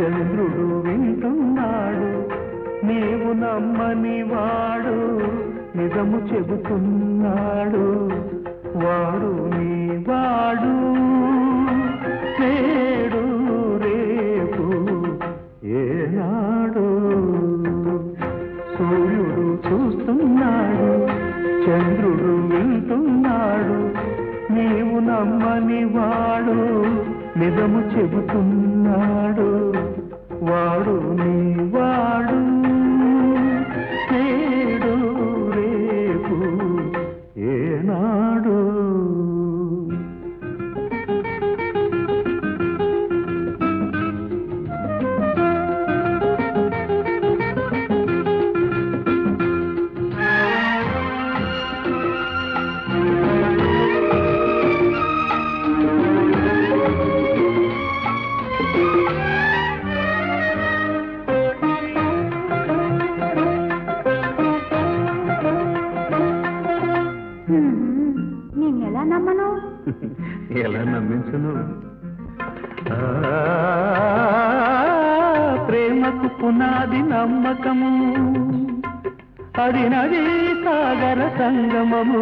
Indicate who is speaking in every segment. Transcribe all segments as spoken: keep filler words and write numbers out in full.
Speaker 1: చంద్రుడు వింటున్నాడు, నీవు నమ్మని వాడు నిజము చెబుతున్నాడు. వాడు నీ వాడు, నేడు రేపు ఏనాడు. సూర్యుడు చూస్తున్నాడు, చంద్రుడు వింటున్నాడు, నీవు నమ్మని వాడు నిజము చెబుతున్నాడు. వాడు నీ వాడు, నేడు రేపు ఏనాడు.
Speaker 2: నిన్నెలా నమ్మను?
Speaker 1: ఎలా నమ్మించను? ప్రేమకు పునాది నమ్మకము, అది నది సాగర సంగమము.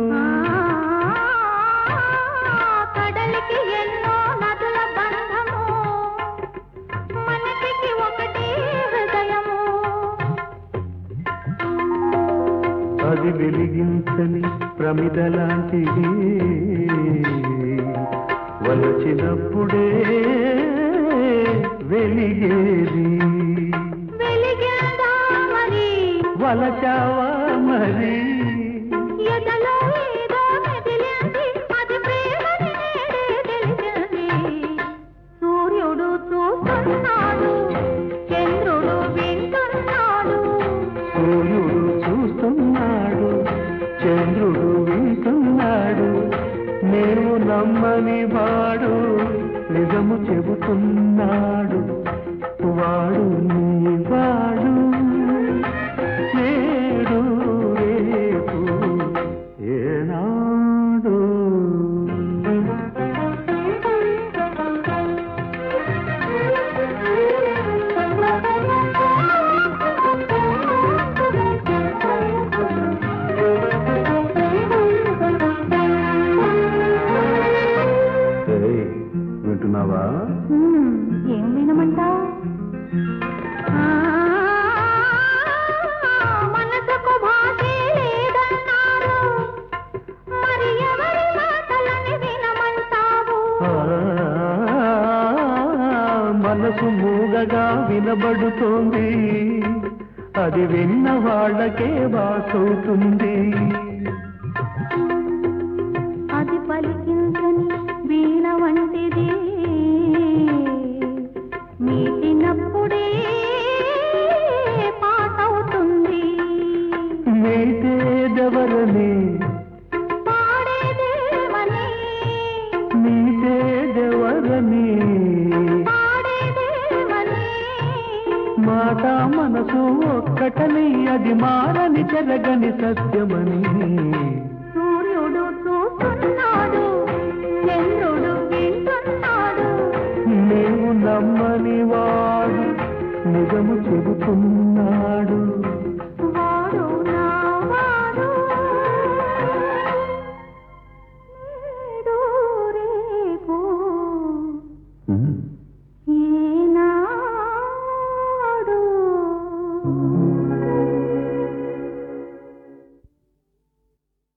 Speaker 2: కడలికి ఎన్నో నదుల బంధము, మనకి ఒకటే హృదయము.
Speaker 1: అది వెలిగించని ప్రమిదలాంటిది, వలచినప్పుడే వెలిగేది.
Speaker 2: వెలిగిందా మరి,
Speaker 1: వలచావా మరి,
Speaker 2: ఎదలో ఏదో మెదిలింది, అది ప్రేమని నేడే తెలిసింది. సూర్యుడు చూస్తున్నాడు, చంద్రుడు వింటున్నాడు.
Speaker 1: సూర్యుడు చూస్తున్నాడు, చంద్రుడు వింటున్నాడు, నీవు నమ్మని వాడు నిజము చెబుతున్నాడు. వాడు నీ వాడు, నేడు రేపు ఏనాడు. వింటున్నావా?
Speaker 2: ఏం వినమంటావు? మనసుకు భాషే లేదన్నారు, మరి ఎవరి మాటలని వినమంటావు?
Speaker 1: మనసు మూగగా వినబడుతోంది, అది విన్న వాళ్ళకే బాసవుతుంది.
Speaker 2: అది పలికించని వీణ వంటిది, మీటినప్పుడే పాటవుతుంది.
Speaker 1: మీటేదెవరని,
Speaker 2: పాడేదేమని,
Speaker 1: మీటేదెవరని,
Speaker 2: పాడేదేమని.
Speaker 1: మాట మనసు ఒక్కటని, అది మారని జరగని సత్యమని.
Speaker 2: సూర్యుడు చూస్తున్నాడు, చంద్రుడు వింటున్నాడు.
Speaker 1: నీవు నమ్మని వాడు నిజము చెబుతున్నాడు.